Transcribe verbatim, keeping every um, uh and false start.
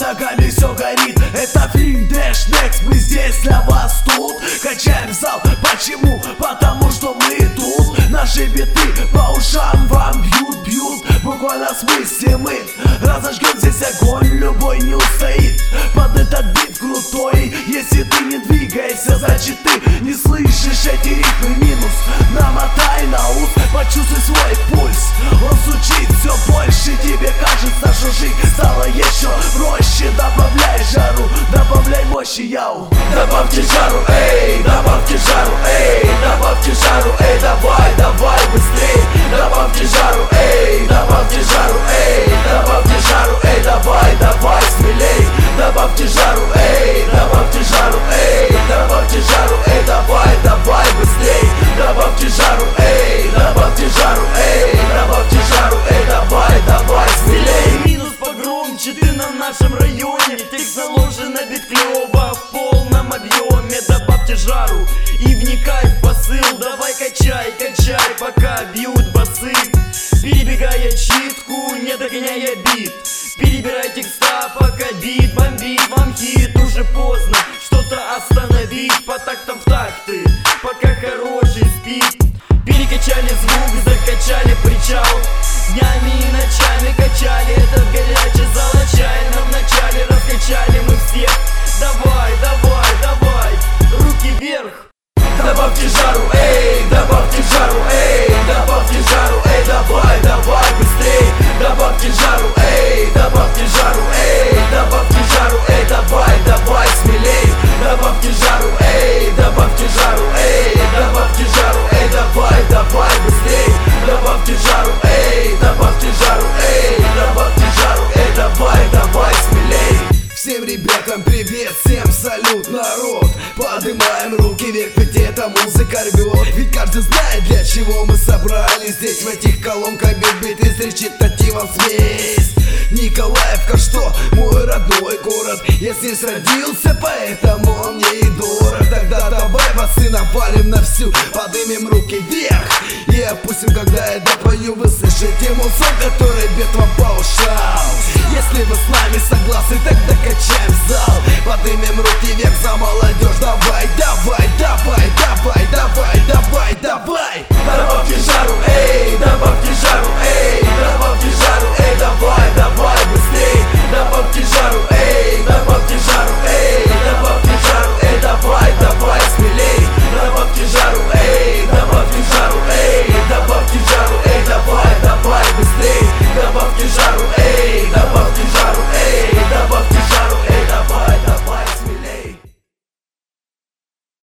ногами все горит. Это Финдеш Некс, мы здесь для вас тут. Качаем зал, почему? Потому что мы тут. Наши биты по ушам вам бьют, бьют. Буквально в смысле мы разожгем здесь огонь, любой не устоит под этот бит крутой. Если ты не двигаешься, значит ты не слышишь эти ритмы. Минус, намотай на ус, почувствуй свой пульс. Он звучит все больше, тебе кажется, что жизнь стала еще проще. Добавляй жару, добавляй мощи, яу. Добавьте жару, эй, добавьте жару, эй, добавьте жару, эй, давай, давай быстрей. Добавьте жару, эй, добавьте жару, эй, добавьте жару, эй, давай, давай смелей. Добавьте жару, эй, добавьте жару, эй, добавьте жару, эй, давай, давай быстрей. Добавьте жару, эй, добавьте жару, эй, добавьте жару, эй, давай, давай смелей. Минус погромче, ты на нашем районе. Текст наложен на бит клёво в полном объеме. Добавьте жару и вникай в посыл. Давай качай, качай, пока бьют басы. Перебегая читку, не догоняя бит. Перебирай текста, пока бит бомбит. Вам хит, уже поздно что-то остановить. По тактам в такты, пока хороший спит. Перекачали звук, закачали причал. Днями и ночами качали этот горячий зал. Отчаянно вначале раскачали мы всех. Давай, давай, давай, руки вверх. Добавьте жару, эй, добавьте жару, эй, добавьте жару, эй, давай, давай быстрей. Добавьте жару, эй, добавьте жару, эй, добавьте жару, эй, давай, давай смелей. Добавьте жару, эй, добавьте жару, эй, добавьте жару, эй, давай, давай быстрей. Добавьте жару, эй, добавьте жару, эй, добавьте жару, эй, давай, давай смелей. Всем ребятам привет, всем салют, народ. Поднимаем руки вверх, ведь эта музыка рвет. Ведь каждый знает, для чего мы собрались здесь. В этих колонках биты с речитативом смесь. Николаевка, что мой родной город. Я здесь родился, поэтому он мне и дорог. Тогда давай, басы, навалим на всю. Поднимем руки вверх и опустим, когда я допою. Вы слышите музон, который бьет вам по ушам. Если вы с нами согласны, тогда качаем зал. Поднимем руки вверх за молодежь. Давай, давай, давай.